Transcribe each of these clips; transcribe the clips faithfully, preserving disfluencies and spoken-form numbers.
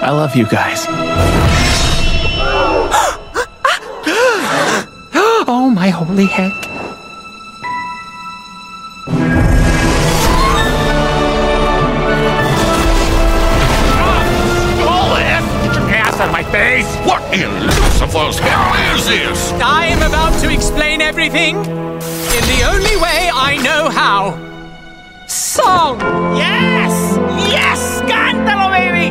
I love you guys. Oh, my holy heck. My face! What in Lucifer's hell is this? I am about to explain everything in the only way I know how. Song! Yes! Yes! Cántalo, baby!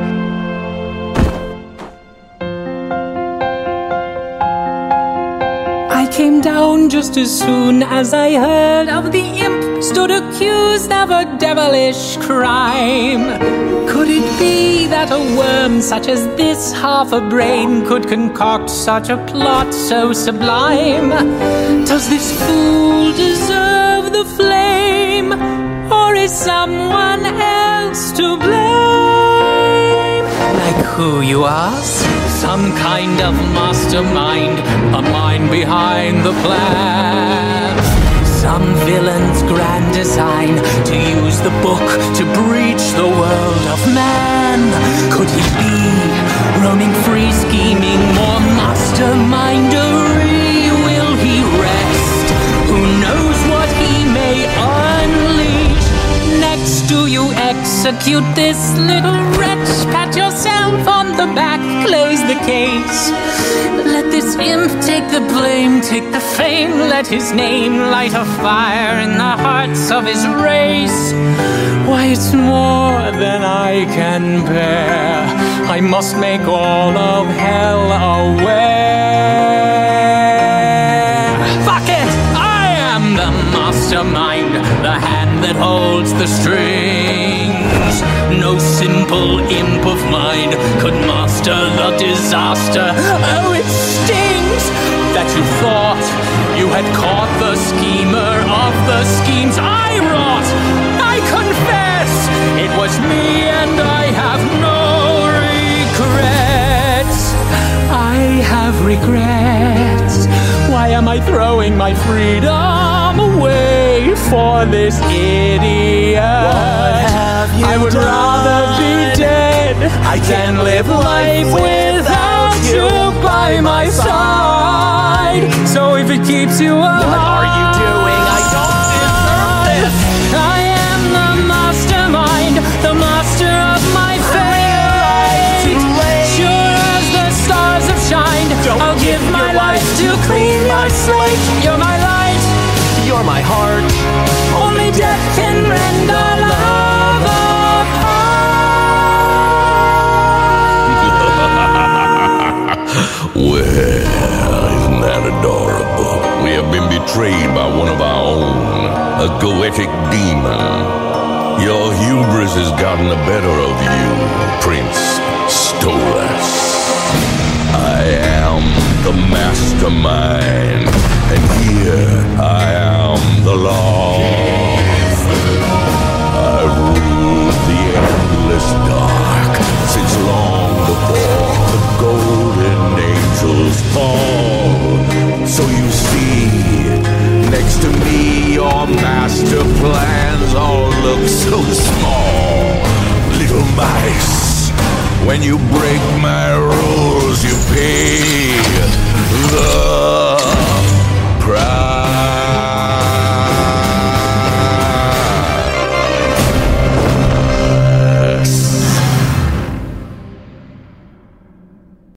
I came down just as soon as I heard of the imp stood accused of a devilish crime. Could it be that a worm such as this, half a brain, could concoct such a plot so sublime? Does this fool deserve the flame, or is someone else to blame? Like who, you ask? Some kind of mastermind, a mind behind the plan. Some villain's grand design to use the book to breach the world of man. Could he be roaming free, scheming more mastermindery? Will he rest? Who knows what he may unleash? Next, do you execute this little wretch? Pat yourself on the back, close the case. Let this imp take the blame, take the fame. Let his name light a fire in the hearts of his race. Why, it's more than I can bear. I must make all of hell aware. Fuck it! I am the mastermind, the hand that holds the strings. No simple imp of mine could master the disaster. Oh, it stings that you thought you had caught the schemer of the schemes I wrought. I confess it was me, and I have no regrets. I have regrets. Why am I throwing my freedom away for this idiot? I would done? rather be dead I than live life without you by my side. So if it keeps you alive, what are you doing? I don't deserve this. I am the mastermind, the master of my fate. Sure as the stars have shined, don't I'll give my life to clean my slate. You're my light, you're my heart. Only death can rend our love apart. Well, isn't that adorable? We have been betrayed by one of our own, a goetic demon. Your hubris has gotten the better of you, Prince Stolas. I am the mastermind, and here I am the law. I rule the endless dark since long before the golden angels fall. So you see, next to me your master plans all look so small. Little mice, when you break my rules you pay the